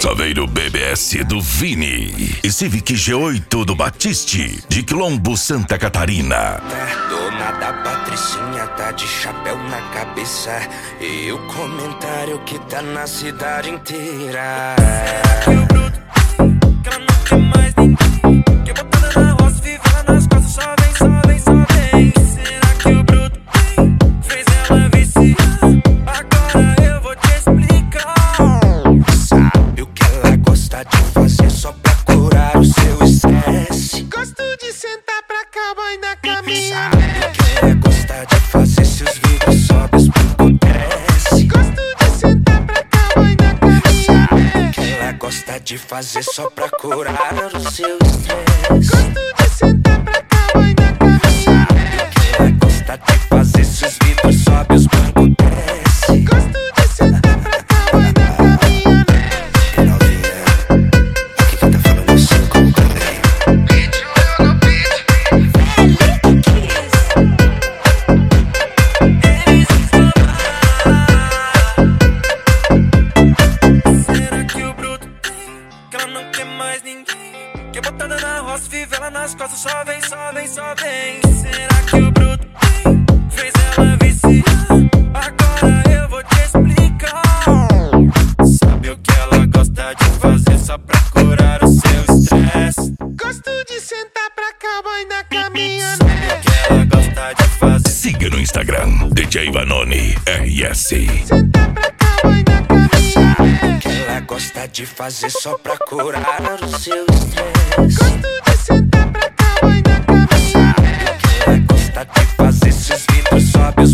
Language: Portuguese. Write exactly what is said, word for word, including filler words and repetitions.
Só veio o B B S do Vini e Civic G oito do Batiste, de Quilombo, Santa Catarina. Dona da Patricinha tá de chapéu na cabeça, e o comentário que tá na cidade inteira. Será que o bruto que ela não quer mais ninguém? Que botada na roça, vive ela nas costas, só vem, só vem, só vem. Será que o bruto fez ela viciar? Agora eu vou te explicar. Sabe o que ela gosta de fazer só pra curar o seu estresse? Gosto de sentar pra cá, boy, na caminha. Sabe o que ela gosta de fazer se os vidros sobem, os bancos desce? Gosto de sentar pra cá, boy, na caminha. Sabe o que ela gosta de fazer só pra curar o seu estresse? Gosto de sentar pra cá, boy, na caminha. Sabe o que ela gosta de fazer se os vidros sobem, os bancos desce? Gosto de sentar pra cá, boy, na caminha. O que que tá falando assim como também? Será que o bruto tem? Que ela não quer mais ninguém. Que botada na roça, vive ela nas costas, só vem, só vem, só vem. Será que o bruto tem? Fez ela viciar? Agora eu vou te explicar. Sabe o que ela gosta de fazer só pra curar o seu estresse? Gosto de sentar pra cá, boy, na caminha. Sabe o que ela gosta de fazer? Siga no Instagram, D J Vanoni R S. Sentar pra cá, boy, na caminha. Sabe o que ela gosta de fazer só pra curar o seu estresse? Gosto de sentar pra cá, boy, na caminha. Sabe o que ela gosta de fazer se os vidros sobem, os